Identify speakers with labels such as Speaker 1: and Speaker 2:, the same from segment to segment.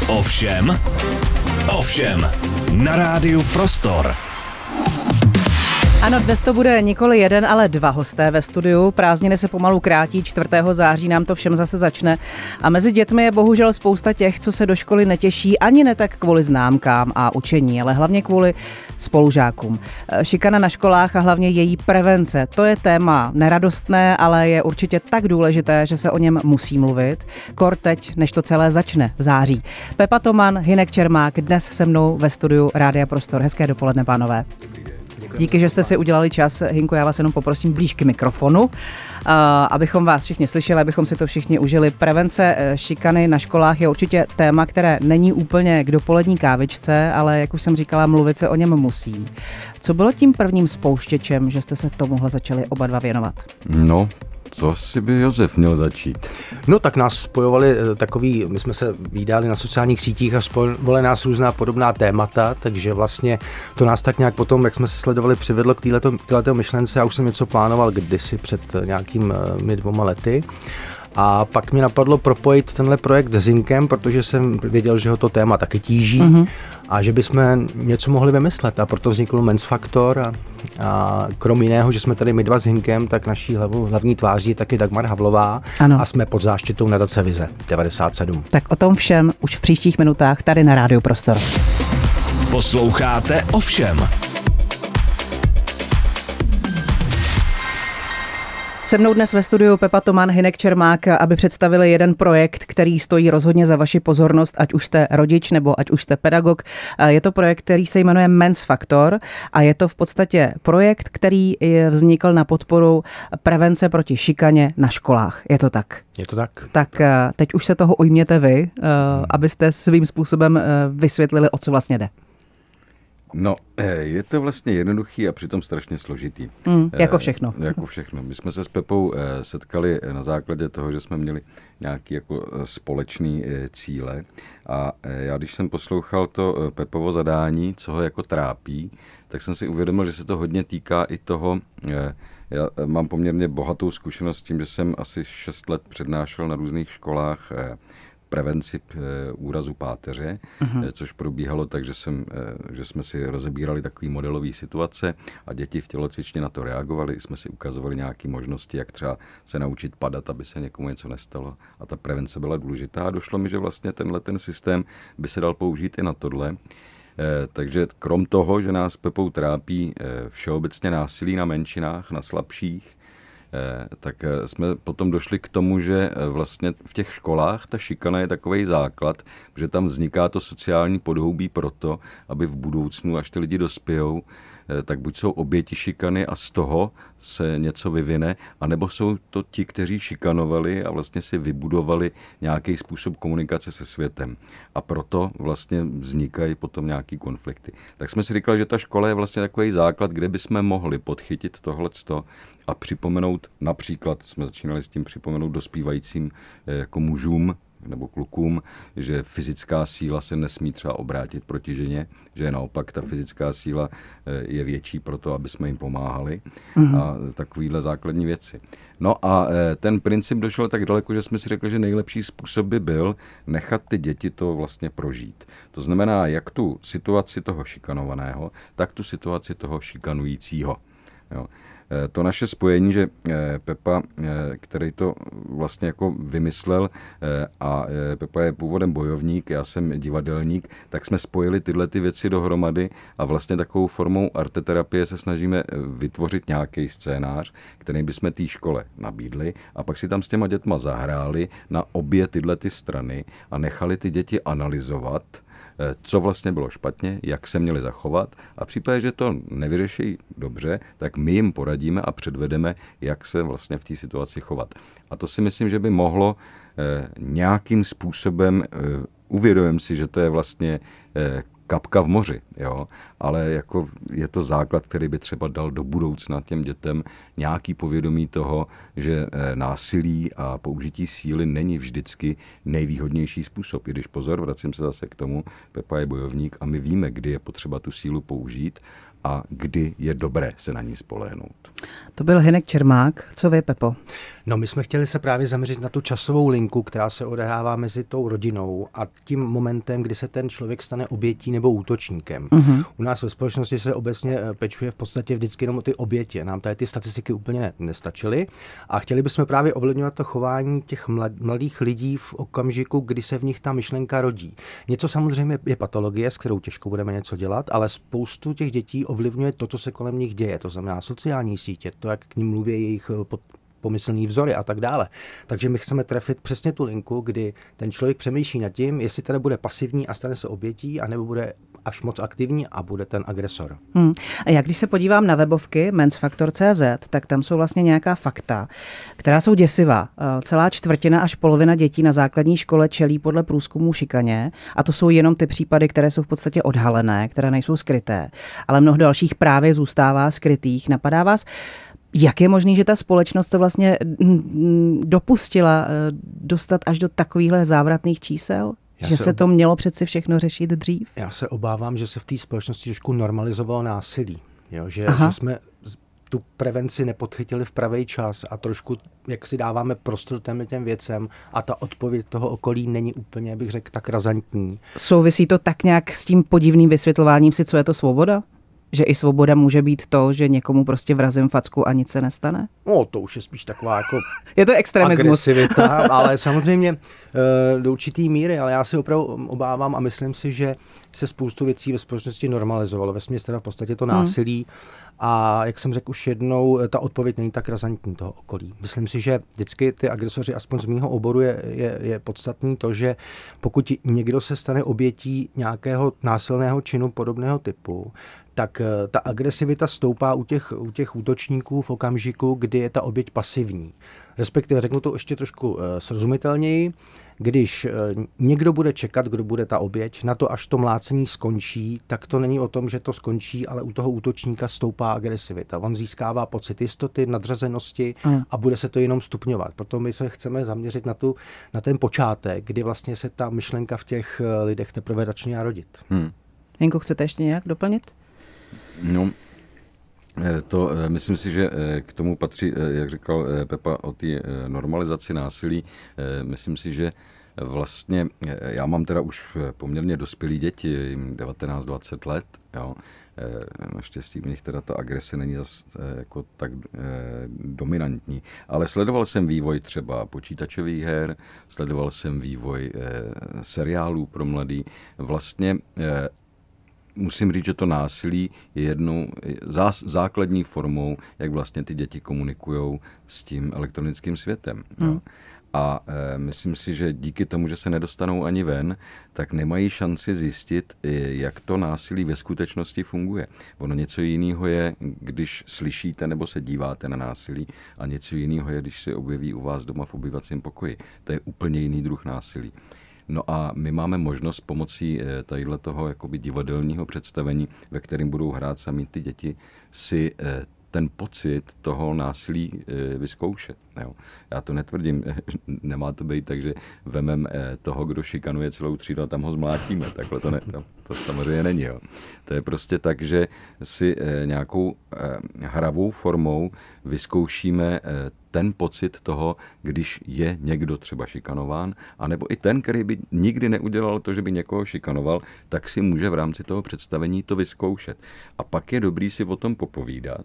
Speaker 1: Ovšem, na rádiu Prostor.
Speaker 2: Ano, dnes to bude nikoli jeden, ale dva hosté ve studiu. Prázdniny se pomalu krátí, 4. září nám to všem zase začne. A mezi dětmi je bohužel spousta těch, co se do školy netěší, ani ne tak kvůli známkám a učení, ale hlavně kvůli spolužákům. Šikana na školách a hlavně její prevence, to je téma neradostné, ale je určitě tak důležité, že se o něm musí mluvit. Kor teď, než to celé začne v září. Pepa Toman, Hynek Čermák, dnes se mnou ve studiu Rádia Prostor. Hezké dopoledne, pánové. Díky, že jste si udělali čas. Hynko, já vás jenom poprosím blíž k mikrofonu, abychom vás všichni slyšeli, abychom si to všichni užili. Prevence šikany na školách je určitě téma, které není úplně k dopolední kávičce, ale jak už jsem říkala, mluvit se o něm musí. Co bylo tím prvním spouštěčem, že jste se tomuhle začali oba dva věnovat?
Speaker 3: No, co si by Josef měl začít?
Speaker 4: No tak nás spojovali my jsme se vídali na sociálních sítích a spojovali nás různá podobná témata, takže vlastně to nás tak nějak potom, jak jsme se sledovali, přivedlo k této myšlence. Já už jsem něco plánoval kdysi před nějakými 2 lety. A pak mi napadlo propojit tenhle projekt s Hynkem, protože jsem věděl, že ho to téma taky tíží a že bychom něco mohli vymyslet. A proto vznikl Men's Faktor a krom jiného, že jsme tady my dva s Hynkem, tak naší hlavní tváří je taky Dagmar Havlová.
Speaker 2: Ano.
Speaker 4: A jsme pod záštitou nadace Vize 97.
Speaker 2: Tak o tom všem už v příštích minutách tady na Rádiu Prostor.
Speaker 1: Posloucháte Ovšem.
Speaker 2: Se mnou dnes ve studiu Pepa Toman, Hynek Čermák, aby představili jeden projekt, který stojí rozhodně za vaši pozornost, ať už jste rodič nebo ať už jste pedagog. Je to projekt, který se jmenuje Men's Faktor a je to v podstatě projekt, který vznikl na podporu prevence proti šikaně na školách. Je to tak?
Speaker 4: Je to tak.
Speaker 2: Tak teď už se toho ujměte vy, abyste svým způsobem vysvětlili, o co vlastně jde.
Speaker 3: No, je to vlastně jednoduchý a přitom strašně složitý.
Speaker 2: Jako všechno.
Speaker 3: Jako všechno. My jsme se s Pepou setkali na základě toho, že jsme měli nějaký jako společný cíle a já když jsem poslouchal to Pepovo zadání, co ho jako trápí, tak jsem si uvědomil, že se to hodně týká i toho, já mám poměrně bohatou zkušenost s tím, že jsem asi 6 let přednášel na různých školách prevenci úrazu páteře, což probíhalo tak, že jsme si rozebírali takový modelový situace a děti v tělocvičně na to reagovali. Jsme si ukazovali nějaké možnosti, jak třeba se naučit padat, aby se někomu něco nestalo. A ta prevence byla důležitá a došlo mi, že vlastně ten systém by se dal použít i na tohle. Takže krom toho, že nás Pepou trápí všeobecně násilí na menšinách, na slabších, tak jsme potom došli k tomu, že vlastně v těch školách ta šikana je takovej základ, že tam vzniká to sociální podhoubí proto, aby v budoucnu, až ty lidi dospějou, tak buď jsou oběti šikany a z toho se něco vyvine, anebo jsou to ti, kteří šikanovali a vlastně si vybudovali nějaký způsob komunikace se světem. A proto vlastně vznikají potom nějaký konflikty. Tak jsme si říkali, že ta škola je vlastně takový základ, kde bychom mohli podchytit tohleto a připomenout, například jsme začínali s tím připomenout dospívajícím jako mužům nebo klukům, že fyzická síla se nesmí třeba obrátit proti ženě, že naopak ta fyzická síla je větší pro to, aby jsme jim pomáhali a takovýhle základní věci. No a ten princip došel tak daleko, že jsme si řekli, že nejlepší způsob by byl nechat ty děti to vlastně prožít. To znamená, jak tu situaci toho šikanovaného, tak tu situaci toho šikanujícího. Jo. To naše spojení, že Pepa, který to vlastně jako vymyslel a Pepa je původem bojovník, já jsem divadelník, tak jsme spojili tyhle ty věci dohromady a vlastně takovou formou arteterapie se snažíme vytvořit nějaký scénář, který bychom té škole nabídli a pak si tam s těma dětma zahráli na obě tyhle ty strany a nechali ty děti analyzovat, co vlastně bylo špatně, jak se měli zachovat a v případě, že to nevyřeší dobře, tak my jim poradíme a předvedeme, jak se vlastně v té situaci chovat. A to si myslím, že by mohlo nějakým způsobem, uvědomím si, že to je vlastně kapka v moři, jo? Ale jako je to základ, který by třeba dal do budoucna těm dětem nějaký povědomí toho, že násilí a použití síly není vždycky nejvýhodnější způsob. I když pozor, vracím se zase k tomu, Pepa je bojovník a my víme, kdy je potřeba tu sílu použít a kdy je dobré se na ní spolehnout.
Speaker 2: To byl Hynek Čermák. Co vy, Pepo?
Speaker 4: No, my jsme chtěli se právě zaměřit na tu časovou linku, která se odehrává mezi tou rodinou a tím momentem, kdy se ten člověk stane obětí nebo útočníkem. U nás ve společnosti se obecně pečuje v podstatě vždycky jenom o ty obětě. Nám tady ty statistiky úplně nestačily a chtěli bychom právě ovlivňovat to chování těch mladých lidí v okamžiku, kdy se v nich ta myšlenka rodí. Něco samozřejmě je patologie, s kterou těžko budeme něco dělat, ale spoustu těch dětí ovlivňuje to, co se kolem nich děje. To znamená sociální sítě, to, jak k nim mluví jejich pomyslný vzory a tak dále. Takže my chceme trefit přesně tu linku, kdy ten člověk přemýšlí nad tím, jestli teda bude pasivní a stane se obětí, anebo bude až moc aktivní a bude ten agresor.
Speaker 2: A jak když se podívám na webovky mensfaktor.cz, tak tam jsou vlastně nějaká fakta, která jsou děsivá. Celá čtvrtina až polovina dětí na základní škole čelí podle průzkumů šikaně a to jsou jenom ty případy, které jsou v podstatě odhalené, které nejsou skryté, ale mnoho dalších právě zůstává skrytých. Napadá vás, jak je možné, že ta společnost to vlastně dopustila dostat až do takovýchhle závratných čísel? Že se to mělo přeci všechno řešit dřív?
Speaker 4: Já se obávám, že se v té společnosti trošku normalizovalo násilí. Jo? Že jsme tu prevenci nepodchytili v pravý čas a trošku, jak si dáváme prostor těm věcem a ta odpověď toho okolí není úplně, bych řekl, tak razantní.
Speaker 2: Souvisí to tak nějak s tím podivným vysvětlováním si, co je to svoboda? Že i svoboda může být to, že někomu prostě vrazím facku a nic se nestane?
Speaker 4: No, to už je spíš taková jako
Speaker 2: je to extremismus.
Speaker 4: Agresivita, ale samozřejmě do určitý míry, ale já si opravdu obávám a myslím si, že se spoustu věcí ve společnosti normalizovalo. Vesměs teda v podstatě to násilí a jak jsem řekl už jednou, ta odpověď není tak razantní toho okolí. Myslím si, že vždycky ty agresoři, aspoň z mýho oboru, je podstatný to, že pokud někdo se stane obětí nějakého násilného činu podobného typu, tak ta agresivita stoupá u těch útočníků v okamžiku, kdy je ta oběť pasivní. Respektive řeknu to ještě trošku srozumitelněji, když někdo bude čekat, kdo bude ta oběť, na to, až to mlácení skončí, tak to není o tom, že to skončí, ale u toho útočníka stoupá agresivita. On získává pocit jistoty, nadřazenosti a bude se to jenom stupňovat. Proto my se chceme zaměřit na ten počátek, kdy vlastně se ta myšlenka v těch lidech teprve začne rodit.
Speaker 2: Jenko, chcete ještě nějak doplnit?
Speaker 3: No, to myslím si, že k tomu patří, jak říkal Pepa o té normalizaci násilí, myslím si, že vlastně, já mám teda už poměrně dospělý děti, jim 19-20 let, jo. Naštěstí v nich teda ta agrese není zas jako tak dominantní, ale sledoval jsem vývoj třeba počítačových her, sledoval jsem vývoj seriálů pro mladý, vlastně musím říct, že to násilí je jednou základní formou, jak vlastně ty děti komunikujou s tím elektronickým světem. Jo. A myslím si, že díky tomu, že se nedostanou ani ven, tak nemají šanci zjistit, jak to násilí ve skutečnosti funguje. Ono něco jiného je, když slyšíte nebo se díváte na násilí a něco jiného je, když se objeví u vás doma v obývacím pokoji. To je úplně jiný druh násilí. No a my máme možnost pomocí tadyhle toho jakoby divadelního představení, ve kterém budou hrát sami ty děti, si ten pocit toho násilí vyzkoušet. Jo. Já to netvrdím, nemá to být tak, že vemem toho, kdo šikanuje celou třídu a tam ho zmlátíme. Takhle to samozřejmě není. Jo. To je prostě tak, že si nějakou hravou formou vyzkoušíme ten pocit toho, když je někdo třeba šikanován, anebo i ten, který by nikdy neudělal to, že by někoho šikanoval, tak si může v rámci toho představení to vyzkoušet. A pak je dobrý si o tom popovídat.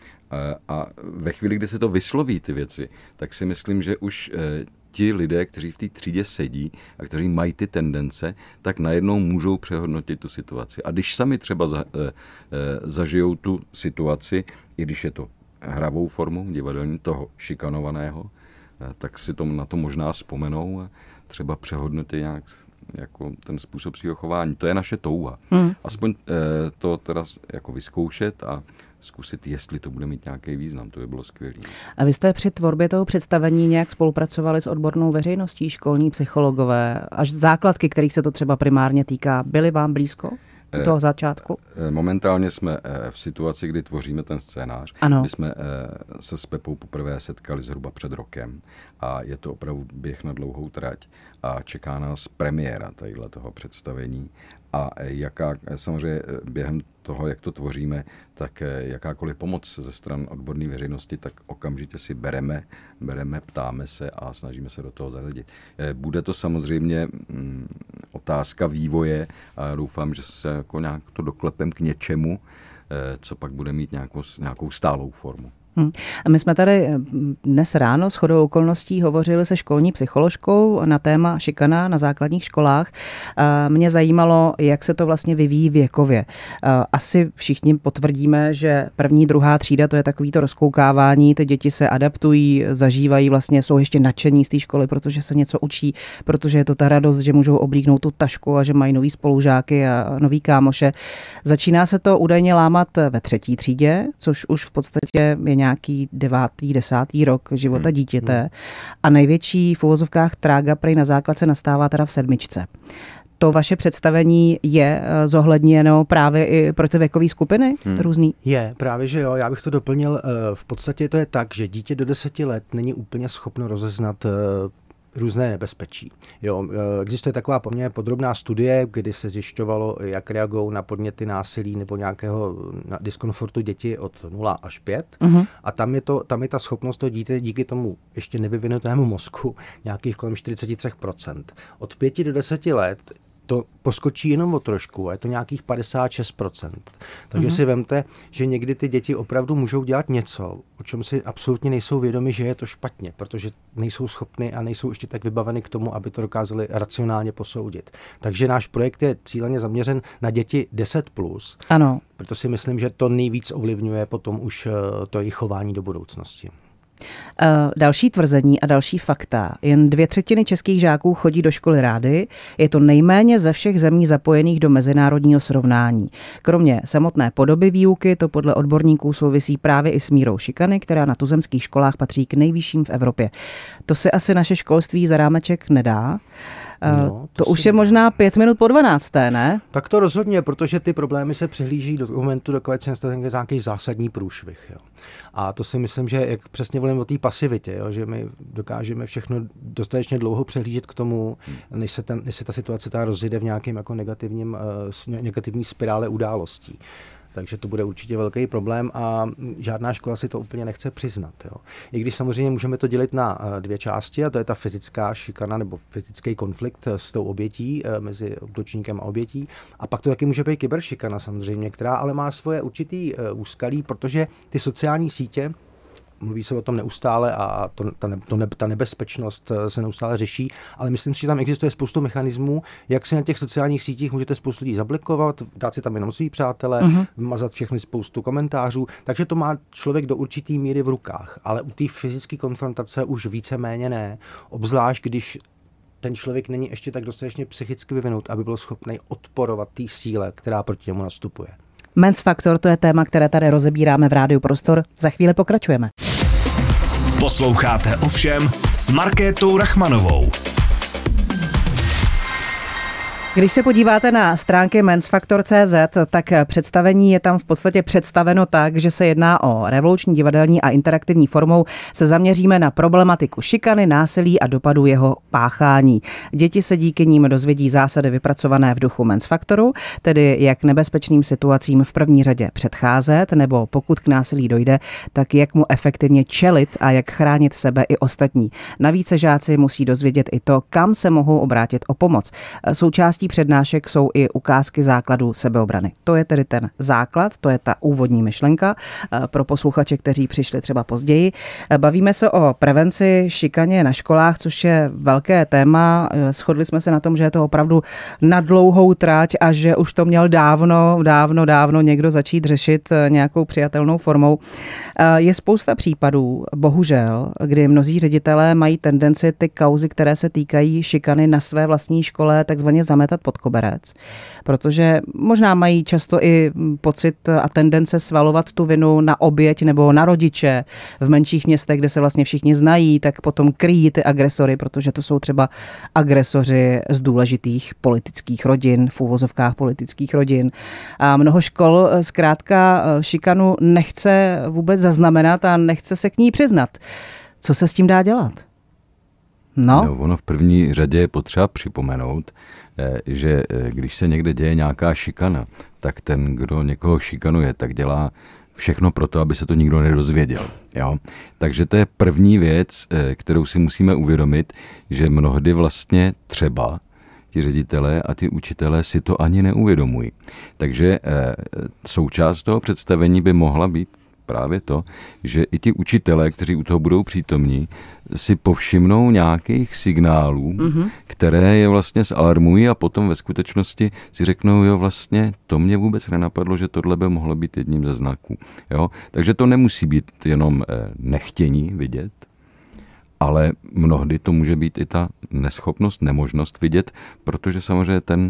Speaker 3: A ve chvíli, kdy se to vysloví ty věci, tak si myslím, že už ti lidé, kteří v té třídě sedí a kteří mají ty tendence, tak najednou můžou přehodnotit tu situaci. A když sami třeba zažijou tu situaci, i když je to hravou formou divadelní toho šikanovaného, tak si na to možná vzpomenou a třeba přehodnotí nějak jako ten způsob svého chování. To je naše touha. Aspoň to teda jako vyzkoušet a zkusit, jestli to bude mít nějaký význam. To by bylo skvělé.
Speaker 2: A vy jste při tvorbě toho představení nějak spolupracovali s odbornou veřejností, školní psychologové, až základky, kterých se to třeba primárně týká, byly vám blízko u toho začátku?
Speaker 3: Momentálně jsme v situaci, kdy tvoříme ten scénář.
Speaker 2: Ano.
Speaker 3: My jsme se s Pepou poprvé setkali zhruba před rokem a je to opravdu běh na dlouhou trať a čeká nás premiéra tadyhle toho představení a jaká samozřejmě během toho, jak to tvoříme, tak jakákoliv pomoc ze stran odborné veřejnosti, tak okamžitě si bereme, ptáme se a snažíme se do toho zahledit. Bude to samozřejmě otázka vývoje a doufám, že se jako nějak to doklepem k něčemu, co pak bude mít nějakou stálou formu.
Speaker 2: A my jsme tady dnes ráno shodou okolností hovořili se školní psycholožkou na téma šikana na základních školách. Mě zajímalo, jak se to vlastně vyvíjí věkově. Asi všichni potvrdíme, že 1., 2. třída to je takovýto rozkoukávání, ty děti se adaptují, zažívají, vlastně jsou ještě nadšení z té školy, protože se něco učí, protože je to ta radost, že můžou oblíknout tu tašku a že mají nový spolužáky a nový kámoše. Začíná se to údajně lámat ve 3. třídě, což už v podstatě je nějaký 9., 10. rok života dítěte a největší v uvozovkách trága prej na základce nastává teda v 7. To vaše představení je zohledněno právě i pro ty věkové skupiny různý?
Speaker 4: Je, právě že jo, já bych to doplnil. V podstatě to je tak, že dítě do 10 let není úplně schopno rozeznat různé nebezpečí. Jo, existuje taková poměrně podrobná studie, kdy se zjišťovalo, jak reagují na podněty násilí nebo nějakého diskomfortu děti od 0 až 5. A tam je ta schopnost toho dítě díky tomu ještě nevyvinutému mozku nějakých kolem 43%. Od 5 do 10 let to poskočí jenom o trošku a je to nějakých 56%. Takže si vemte, že někdy ty děti opravdu můžou dělat něco, o čem si absolutně nejsou vědomi, že je to špatně, protože nejsou schopni a nejsou ještě tak vybaveni k tomu, aby to dokázali racionálně posoudit. Takže náš projekt je cíleně zaměřen na děti 10+.
Speaker 2: Ano.
Speaker 4: Proto si myslím, že to nejvíc ovlivňuje potom už to jejich chování do budoucnosti.
Speaker 2: Další tvrzení a další fakta. Jen 2/3 českých žáků chodí do školy rády. Je to nejméně ze všech zemí zapojených do mezinárodního srovnání. Kromě samotné podoby výuky to podle odborníků souvisí právě i s mírou šikany, která na tuzemských školách patří k nejvyšším v Evropě. To si asi naše školství za rámeček nedá. To už je možná 5 minut po 12, ne?
Speaker 4: Tak to rozhodně, protože ty problémy se přehlíží do momentu, dokud se nastane nějaký zásadní průšvih. Jo. A to si myslím, že jak přesně volím o té pasivitě, jo, že my dokážeme všechno dostatečně dlouho přehlížet k tomu, než se ta situace rozjede v nějakém jako negativní spirále událostí. Takže to bude určitě velký problém a žádná škola si to úplně nechce přiznat. Jo. I když samozřejmě můžeme to dělit na 2 části, a to je ta fyzická šikana nebo fyzický konflikt s tou obětí, mezi útočníkem a obětí. A pak to taky může být kyberšikana samozřejmě, která ale má svoje určitý úskalí, protože ty sociální sítě, mluví se o tom neustále a ta nebezpečnost se neustále řeší, ale myslím si, že tam existuje spoustu mechanismů, jak si na těch sociálních sítích můžete spoustu lidí zablokovat, dát si tam jenom svý přátele, mazat všechny spoustu komentářů, takže to má člověk do určitý míry v rukách, ale u té fyzické konfrontace už víceméně ne, obzvlášť když ten člověk není ještě tak dostatečně psychicky vyvinut, aby byl schopný odporovat té síle, která proti němu nastupuje.
Speaker 2: Men's Faktor, to je téma, které tady rozebíráme v Rádiu Prostor. Za chvíli pokračujeme.
Speaker 1: Posloucháte Ovšem s Markétou Rachmanovou.
Speaker 2: Když se podíváte na stránky mensfaktor.cz, tak představení je tam v podstatě představeno tak, že se jedná o revoluční divadelní a interaktivní formou. Se zaměříme na problematiku šikany, násilí a dopadu jeho páchání. Děti se díky ním dozvědí zásady vypracované v duchu Mensfaktoru, tedy jak nebezpečným situacím v první řadě předcházet, nebo pokud k násilí dojde, tak jak mu efektivně čelit a jak chránit sebe i ostatní. Navíc se žáci musí dozvědět i to, kam se mohou obrátit o pomoc. Součástí přednášek jsou i ukázky základů sebeobrany. To je tedy ten základ, to je ta úvodní myšlenka pro posluchače, kteří přišli třeba později. Bavíme se o prevenci šikaně na školách, což je velké téma. Shodli jsme se na tom, že je to opravdu na dlouhou trať a že už to měl dávno někdo začít řešit nějakou přijatelnou formou. Je spousta případů, bohužel, kdy mnozí ředitelé mají tendenci ty kauzy, které se týkají šikany na své vlastní škole, takzvaně zametat pod koberec, protože možná mají často i pocit a tendence svalovat tu vinu na oběť nebo na rodiče. V menších městech, kde se vlastně všichni znají, tak potom kryjí ty agresory, protože to jsou třeba agresoři z důležitých politických rodin, v úvozovkách politických rodin. A mnoho škol zkrátka šikanu nechce vůbec zaznamenat a nechce se k ní přiznat. Co se s tím dá dělat?
Speaker 3: No, ono v první řadě je potřeba připomenout, že když se někde děje nějaká šikana, tak ten, kdo někoho šikanuje, tak dělá všechno pro to, aby se to nikdo nedozvěděl. Jo? Takže to je první věc, kterou si musíme uvědomit, že mnohdy vlastně třeba ti ředitelé a ty učitelé si to ani neuvědomují. Takže součást toho představení by mohla být právě to, že i ti učitelé, kteří u toho budou přítomní, si povšimnou nějakých signálů, které je vlastně zalarmují a potom ve skutečnosti si řeknou, jo, vlastně to mě vůbec nenapadlo, že tohle by mohlo být jedním ze znaků. Jo? Takže to nemusí být jenom nechtění vidět, ale mnohdy to může být i ta neschopnost, nemožnost vidět, protože samozřejmě ten,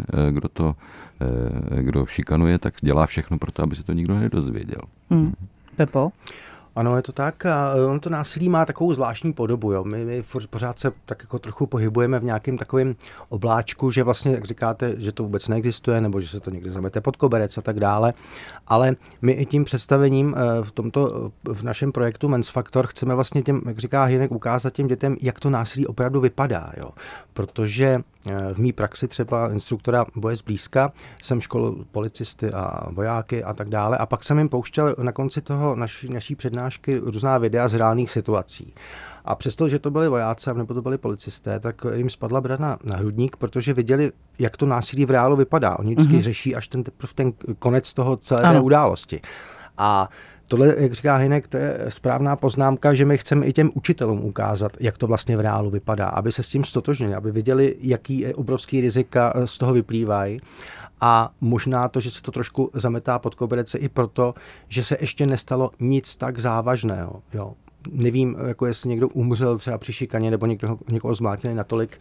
Speaker 3: kdo šikanuje, tak dělá všechno pro to, aby se to nikdo nedozvěděl.
Speaker 2: Pepo?
Speaker 4: Ano, je to tak. A on to násilí má takovou zvláštní podobu. Jo. My pořád se tak jako trochu pohybujeme v nějakém takovém obláčku, že vlastně, jak říkáte, že to vůbec neexistuje, nebo že se to někde zamete pod koberec a tak dále. Ale my i tím představením v našem projektu Men's Factor chceme vlastně těm, jak říká Hynek, ukázat těm dětem, jak to násilí opravdu vypadá. Jo. Protože v mý praxi třeba instruktora boje zblízka jsem školil policisty a vojáky a tak dále a pak jsem jim pouštěl na konci toho naší přednášky různá videa z reálných situací. A přesto, že to byli vojáci nebo to byli policisté, tak jim spadla brada na hrudník, protože viděli, jak to násilí v reálu vypadá. Oni vždycky řeší až ten konec toho celé té události. A tohle, jak říká Hynek, to je správná poznámka, že my chceme i těm učitelům ukázat, jak to vlastně v reálu vypadá, aby se s tím stotožnili, aby viděli, jaký obrovský rizika z toho vyplývají. A možná to, že se to trošku zametá pod koberec, i proto, že se ještě nestalo nic tak závažného. Jo. Nevím, jako jestli někdo umřel třeba při šikaně nebo někoho zmlátili natolik,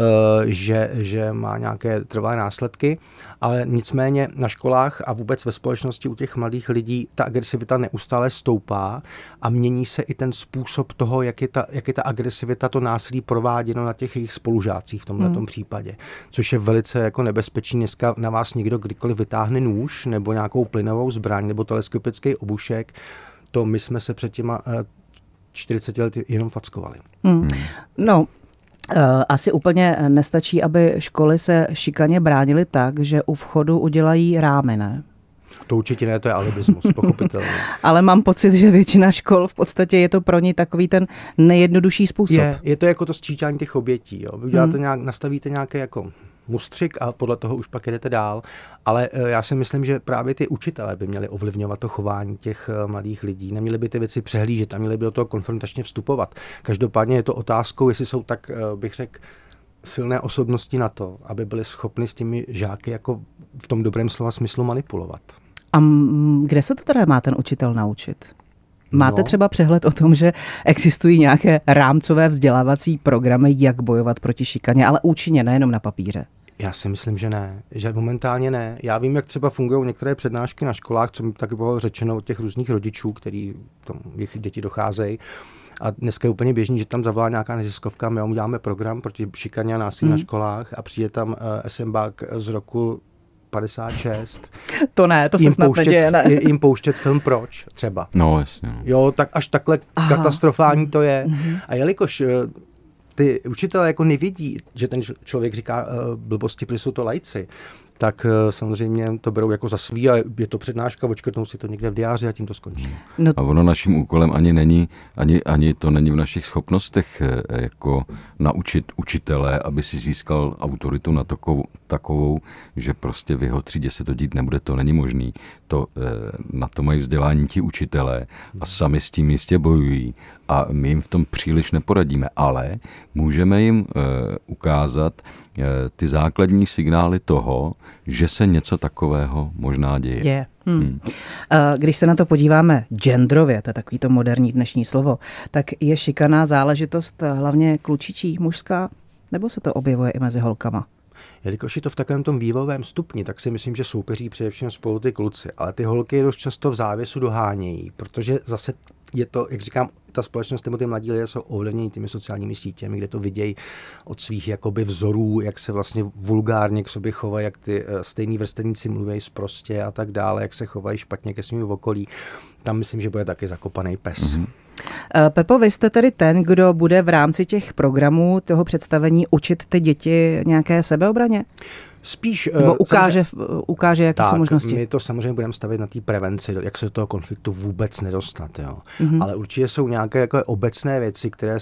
Speaker 4: že má nějaké trvalé následky, ale nicméně na školách a vůbec ve společnosti u těch mladých lidí ta agresivita neustále stoupá a mění se i ten způsob toho, jak je ta agresivita, to násilí prováděno na těch jejich spolužácích v tomto případě, což je velice jako nebezpečný. Dneska na vás někdo kdykoliv vytáhne nůž nebo nějakou plynovou zbraň nebo teleskopický obušek, to my jsme se před těma 40 let jenom fackovali.
Speaker 2: No, asi úplně nestačí, aby školy se šikaně bránily tak, že u vchodu udělají rámy, ne?
Speaker 4: To určitě ne, to je alibismus, pochopitelně.
Speaker 2: Ale mám pocit, že většina škol v podstatě je to pro ní takový ten nejjednodušší způsob.
Speaker 4: Je to jako to sčítání těch obětí. Jo. Vy uděláte nastavíte nějaké jako mustřik a podle toho už pak jedete dál. Ale já si myslím, že právě ty učitelé by měli ovlivňovat to chování těch mladých lidí. Neměli by ty věci přehlížet a měli by do toho konfrontačně vstupovat. Každopádně je to otázkou, jestli jsou tak, bych řekl, silné osobnosti na to, aby byli schopni s těmi žáky jako v tom dobrém slova smyslu manipulovat.
Speaker 2: A kde se to teda má ten učitel naučit? Máte třeba přehled o tom, že existují nějaké rámcové vzdělávací programy, jak bojovat proti šikaně, ale účinně, nejenom na papíře?
Speaker 4: Já si myslím, že ne, že momentálně ne. Já vím, jak třeba fungují některé přednášky na školách, co mi taky bylo řečeno od těch různých rodičů, který tam jejich děti docházejí. A dneska je úplně běžný, že tam zavolá nějaká neziskovka, my uděláme program proti šikaně a násilí na školách a přijde tam SMBák z roku 56.
Speaker 2: To ne, to se snad neděje, ne?
Speaker 4: Jim pouštět film Proč třeba.
Speaker 3: No, jasně.
Speaker 4: Jo, tak až takhle katastrofální to je. A jelikož ty učitelé jako nevidí, že ten člověk říká blbosti, protože jsou to laici, tak samozřejmě to berou jako za svý a je to přednáška, odškrtnou si to někde v diáři a tím to skončí.
Speaker 3: No. A ono naším úkolem ani to není v našich schopnostech jako naučit učitele, aby si získal autoritu na takovou, že prostě v jeho třídě se to dít nebude, to není možný. Na to mají vzdělání ti učitelé a sami s tím jistě bojují a my jim v tom příliš neporadíme, ale můžeme jim ukázat ty základní signály toho, že se něco takového možná děje.
Speaker 2: Když se na to podíváme genderově, to je takový to moderní dnešní slovo, tak je šikana záležitost hlavně klučičí, mužská, nebo se to objevuje i mezi holkama?
Speaker 4: Jelikož je to v takovém tom vývojovém stupni, tak si myslím, že soupeří především spolu ty kluci, ale ty holky dost často v závěsu dohánějí, protože zase je to, jak říkám, ta společnost nebo ty mladí lidé jsou ovlivněni těmi sociálními sítěmi, kde to vidějí od svých jakoby vzorů, jak se vlastně vulgárně k sobě chovají, jak ty stejní vrstevníci mluví sprostě a tak dále, jak se chovají špatně ke svým okolí. Tam myslím, že bude taky zakopaný pes.
Speaker 2: Pepo, vy jste tedy ten, kdo bude v rámci těch programů toho představení učit ty děti nějaké sebeobraně?
Speaker 4: Spíš
Speaker 2: nebo ukáže, jaké jsou možnosti.
Speaker 4: My to samozřejmě budeme stavět na té prevenci, jak se do toho konfliktu vůbec nedostat. Jo. Ale určitě jsou nějaké jako obecné věci, které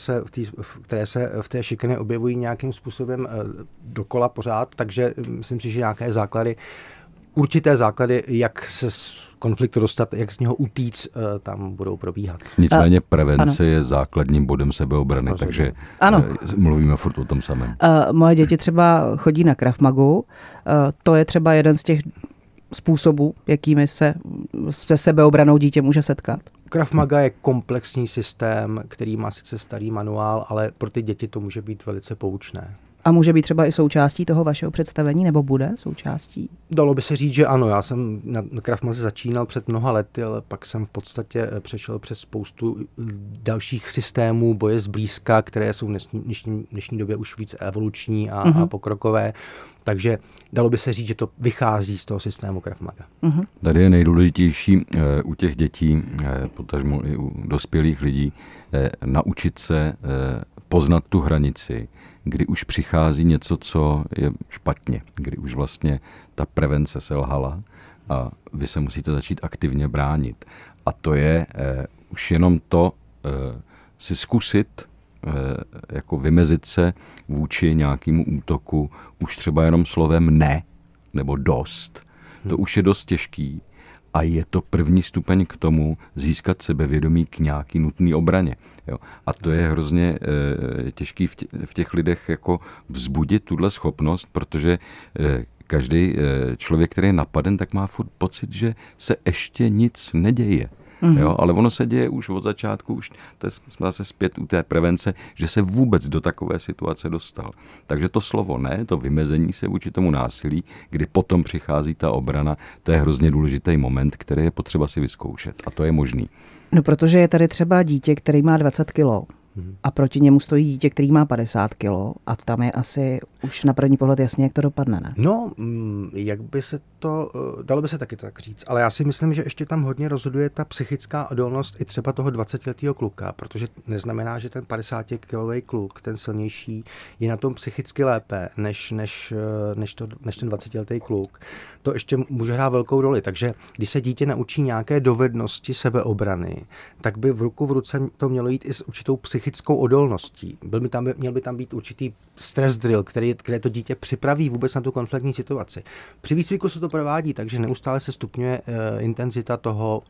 Speaker 4: se v té šikaně objevují nějakým způsobem dokola pořád, takže myslím si, že nějaké určité základy, jak se z konfliktu dostat, jak z něho utíct, tam budou probíhat.
Speaker 3: Nicméně prevence je základním bodem sebeobrany, takže mluvíme furt o tom samém.
Speaker 2: Moje děti třeba chodí na Krav Magu, to je třeba jeden z těch způsobů, jakými se sebeobranou dítě může setkat.
Speaker 4: Krav Maga je komplexní systém, který má sice starý manuál, ale pro ty děti to může být velice poučné.
Speaker 2: A může být třeba i součástí toho vašeho představení, nebo bude součástí?
Speaker 4: Dalo by se říct, že ano. Já jsem na Krav Maze začínal před mnoha lety, ale pak jsem v podstatě přešel přes spoustu dalších systémů boje zblízka, které jsou v dnešní době už víc evoluční a pokrokové. Takže dalo by se říct, že to vychází z toho systému Krav Maga.
Speaker 3: Tady je nejdůležitější u těch dětí, potažmo i u dospělých lidí, naučit se poznat tu hranici, kdy už přichází něco, co je špatně, kdy už vlastně ta prevence selhala a vy se musíte začít aktivně bránit. A to je už jenom to si zkusit jako vymezit se vůči nějakému útoku už třeba jenom slovem ne nebo dost. To už je dost těžký a je to první stupeň k tomu získat sebevědomí k nějaký nutný obraně. Jo. A to je hrozně těžký v těch lidech jako vzbudit tuhle schopnost, protože každý člověk, který je napaden, tak má furt pocit, že se ještě nic neděje. Jo, ale ono se děje už od začátku, už jsme zase zpět u té prevence, že se vůbec do takové situace dostal. Takže to slovo ne, to vymezení se vůči tomu násilí, kdy potom přichází ta obrana, to je hrozně důležitý moment, který je potřeba si vyzkoušet. A to je možný.
Speaker 2: No, protože je tady třeba dítě, který má 20 kilo. A proti němu stojí dítě, který má 50 kilo a tam je asi už na první pohled jasně, jak to dopadne, ne?
Speaker 4: No, jak by se to, dalo by se taky tak říct, ale já si myslím, že ještě tam hodně rozhoduje ta psychická odolnost i třeba toho 20letého kluka, protože neznamená, že ten 50kilový kluk, ten silnější, je na tom psychicky lépe, než ten 20letý kluk. To ještě může hrát velkou roli, takže když se dítě naučí nějaké dovednosti sebeobrany, tak by v ruku v ruce to mělo jít i s určitou psychickou odolností. Měl by tam být určitý stres drill, které to dítě připraví vůbec na tu konfliktní situaci. Při výcviku se to provádí, takže neustále se stupňuje intenzita toho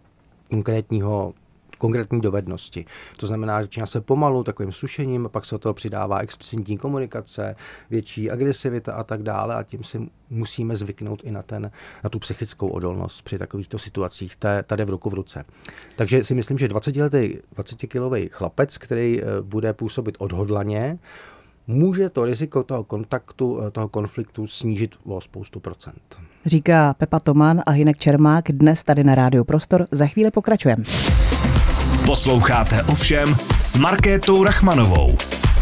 Speaker 4: konkrétní dovednosti. To znamená, že začíná se pomalu takovým sušením, pak se do toho přidává explicitní komunikace, větší agresivita a tak dále a tím si musíme zvyknout i na tu psychickou odolnost při takovýchto situacích. Tady v ruku v ruce. Takže si myslím, že 20kilový chlapec, který bude působit odhodlaně, může to riziko toho kontaktu, toho konfliktu snížit o spoustu procent.
Speaker 2: Říká Pepa Toman a Hynek Čermák dnes tady na Rádiu Prostor. Za chvíli pokračujeme.
Speaker 1: Posloucháte Ovšem s Markétou Rachmanovou.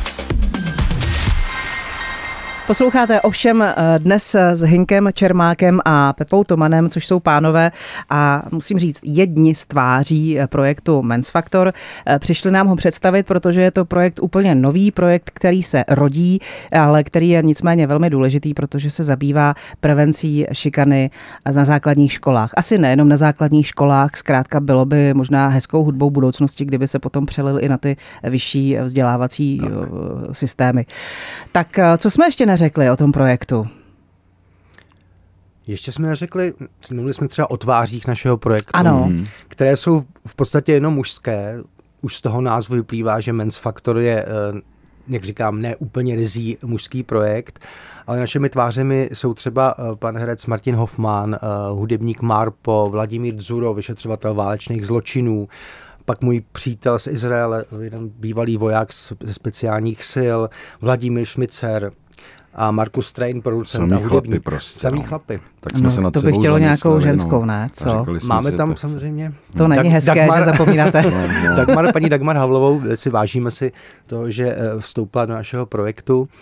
Speaker 2: Posloucháte Ovšem dnes s Hynkem Čermákem a Pepou Tomanem, což jsou pánové a musím říct jedni z tváří projektu Men's Factor. Přišli nám ho představit, protože je to projekt úplně nový, projekt, který se rodí, ale který je nicméně velmi důležitý, protože se zabývá prevencí šikany na základních školách. Asi nejenom na základních školách, zkrátka bylo by možná hezkou hudbou budoucnosti, kdyby se potom přelil i na ty vyšší vzdělávací systémy. Tak co jsme ještě neřekli o tom projektu?
Speaker 4: Ještě jsme neřekli, mluvili jsme třeba o tvářích našeho projektu,
Speaker 2: ano,
Speaker 4: které jsou v podstatě jenom mužské. Už z toho názvu vyplývá, že Men's Factor je, jak říkám, ne úplně ryzí mužský projekt, ale našimi tvářemi jsou třeba pan herec Martin Hoffman, hudebník Marpo, Vladimír Dzuro, vyšetřovatel válečných zločinů, pak můj přítel z Izraele, jeden bývalý voják ze speciálních sil, Vladimír Šmicer a Markus Train, producent a hudebník. Samý chlapy.
Speaker 3: Tak jsme se nad
Speaker 2: to by chtělo nějakou ženskou, ne? Co?
Speaker 4: Máme tam samozřejmě...
Speaker 2: To není hezké, že zapomínáte.
Speaker 4: Paní Dagmar Havlovou, vážíme si to, že vstoupila do našeho projektu.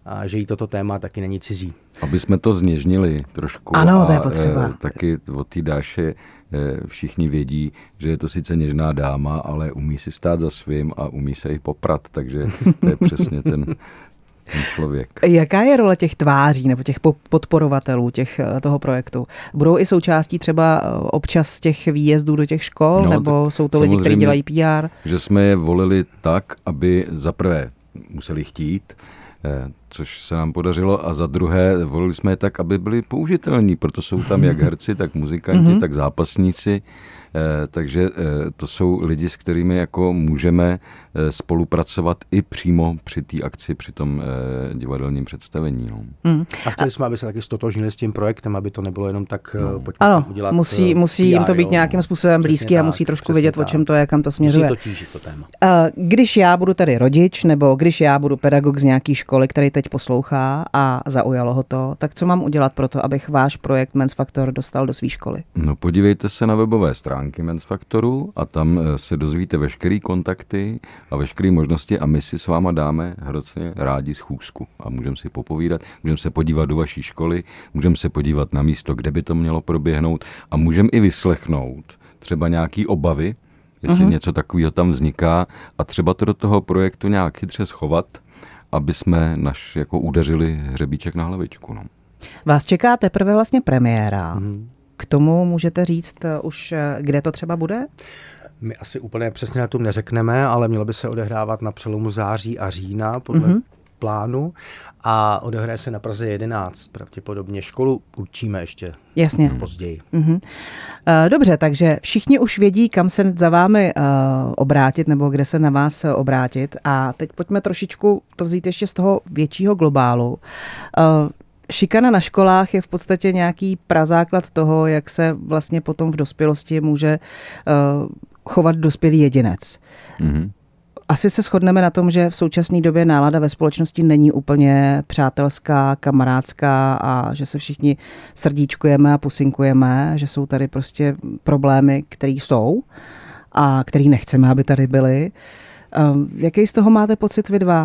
Speaker 4: a že jí toto téma taky není cizí.
Speaker 3: Aby jsme to zněžnili trošku.
Speaker 2: Ano, to je potřeba.
Speaker 3: Taky od té Dáše všichni vědí, že je to sice něžná dáma, ale umí si stát za svým a umí se i poprat, takže to je přesně ten člověk.
Speaker 2: Jaká je role těch tváří nebo těch podporovatelů toho projektu? Budou i součástí třeba občas těch výjezdů do těch škol, nebo jsou to lidi, kteří dělají PR?
Speaker 3: Že jsme je volili tak, aby za prvé museli chtít, což se nám podařilo, a za druhé volili jsme je tak, aby byli použitelní, proto jsou tam jak herci, tak muzikanti, tak zápasníci, takže to jsou lidi, s kterými jako můžeme spolupracovat i přímo při té akci, při tom divadelním představení. No.
Speaker 4: A chtěli jsme, aby se taky stotožnili s tím projektem, aby to nebylo jenom tak
Speaker 2: ano,
Speaker 4: udělat
Speaker 2: musí jim to být nějakým způsobem blízký a musí trošku vědět, o čem to je, kam to směřuje.
Speaker 4: Musí to tížit, to téma.
Speaker 2: Když já budu tedy rodič, nebo když já budu pedagog z nějaké školy, který teď poslouchá a zaujalo ho to, tak co mám udělat pro to, abych váš projekt Men's Factor dostal do své školy?
Speaker 3: No, podívejte se na webové stránky Men's Factoru a tam se dozvíte veškerý kontakty a veškeré možnosti a my si s váma dáme hrozně rádi schůzku a můžeme si popovídat, můžeme se podívat do vaší školy, můžeme se podívat na místo, kde by to mělo proběhnout a můžeme i vyslechnout třeba nějaký obavy, jestli něco takového tam vzniká a třeba to do toho projektu nějak chytře schovat, aby jsme jako udeřili hřebíček na hlavičku. No.
Speaker 2: Vás čeká teprve vlastně premiéra. K tomu můžete říct už, kde to třeba bude?
Speaker 4: My asi úplně přesně na tom neřekneme, ale mělo by se odehrávat na přelomu září a října podle plánu a odehraje se na Praze 11. Pravděpodobně školu učíme ještě později.
Speaker 2: Dobře, takže všichni už vědí, kam se za vámi obrátit nebo kde se na vás obrátit a teď pojďme trošičku to vzít ještě z toho většího globálu. Šikana na školách je v podstatě nějaký prazáklad toho, jak se vlastně potom v dospělosti může chovat dospělý jedinec. Asi se shodneme na tom, že v současné době nálada ve společnosti není úplně přátelská, kamarádská a že se všichni srdíčkujeme a pusinkujeme, že jsou tady prostě problémy, které jsou a které nechceme, aby tady byly. Jaký z toho máte pocit vy dva?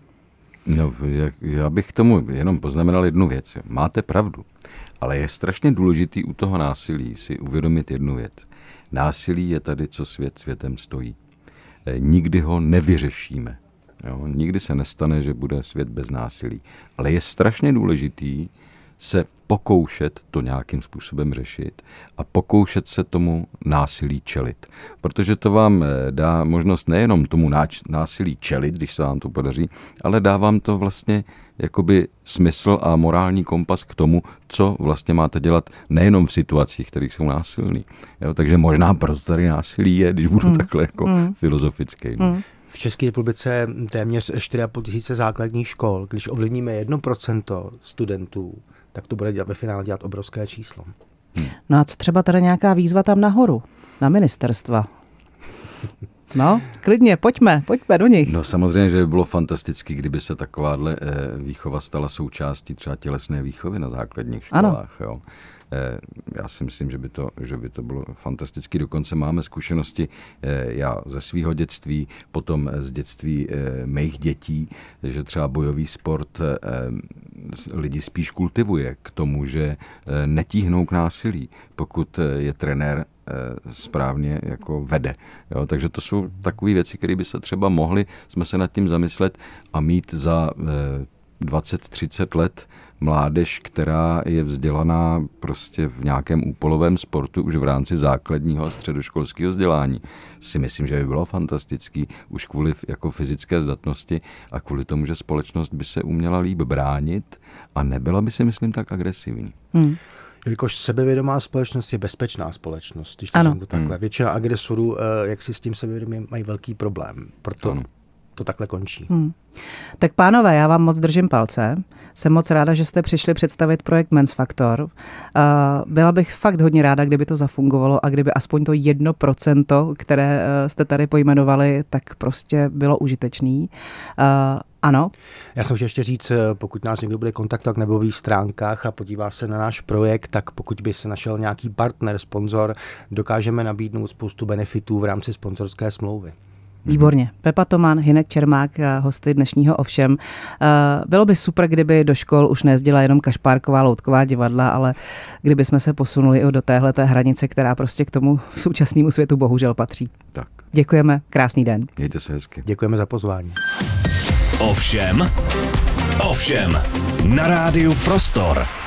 Speaker 3: No, já bych k tomu jenom poznamenal jednu věc. Máte pravdu, ale je strašně důležitý u toho násilí si uvědomit jednu věc. Násilí je tady, co svět světem stojí. Nikdy ho nevyřešíme. Jo? Nikdy se nestane, že bude svět bez násilí. Ale je strašně důležitý se pokoušet to nějakým způsobem řešit a pokoušet se tomu násilí čelit. Protože to vám dá možnost nejenom tomu násilí čelit, když se vám to podaří, ale dá vám to vlastně jakoby smysl a morální kompas k tomu, co vlastně máte dělat nejenom v situacích, které jsou násilné. Takže možná proto tady násilí je, když budu takhle jako filozofický. No.
Speaker 4: V České republice téměř 4,5 tisíce základních škol. Když ovlivníme 1% studentů, tak to bude ve finále dělat obrovské číslo.
Speaker 2: No a co třeba tady nějaká výzva tam nahoru, na ministerstva? No, klidně, pojďme do nich.
Speaker 3: No samozřejmě, že by bylo fantasticky, kdyby se takováhle výchova stala součástí třeba tělesné výchovy na základních školách. Jo. Já si myslím, že by to bylo fantasticky. Dokonce máme zkušenosti já ze svého dětství, potom z dětství mých dětí, že třeba bojový sport lidi spíš kultivuje k tomu, že netíhnou k násilí, pokud je trenér správně jako vede. Jo, takže to jsou takové věci, které by se třeba jsme se nad tím zamyslet a mít za 20-30 let mládež, která je vzdělaná prostě v nějakém úpolovém sportu už v rámci základního a středoškolského vzdělání. Si myslím, že by bylo fantastický už kvůli jako fyzické zdatnosti a kvůli tomu, že společnost by se uměla líp bránit a nebyla by si, myslím, tak agresivní.
Speaker 4: Jelikož sebevědomá společnost je bezpečná společnost, když to řeknu takhle. Většina agresorů, jak si s tím sebevědomím, mají velký problém. Proto to takhle končí.
Speaker 2: Tak pánové, já vám moc držím palce. Jsem moc ráda, že jste přišli představit projekt Men's Factor. Byla bych fakt hodně ráda, kdyby to zafungovalo a kdyby aspoň to 1%, které jste tady pojmenovali, tak prostě bylo užitečný. Ano.
Speaker 4: Já jsem chtěl ještě říct, pokud nás někdo bude kontaktovat na webových stránkách a podívá se na náš projekt, tak pokud by se našel nějaký partner, sponzor, dokážeme nabídnout spoustu benefitů v rámci sponzorské smlouvy.
Speaker 2: Výborně. Pepa Toman, Hynek Čermák, hosty dnešního Ovšem. Bylo by super, kdyby do škol už nejezdila jenom kašpárková, loutková divadla, ale kdyby jsme se posunuli i do téhleté hranice, která prostě k tomu současnému světu bohužel patří.
Speaker 3: Tak.
Speaker 2: Děkujeme, krásný den.
Speaker 3: Mějte se hezky.
Speaker 4: Děkujeme za pozvání.
Speaker 1: Ovšem na rádiu Prostor.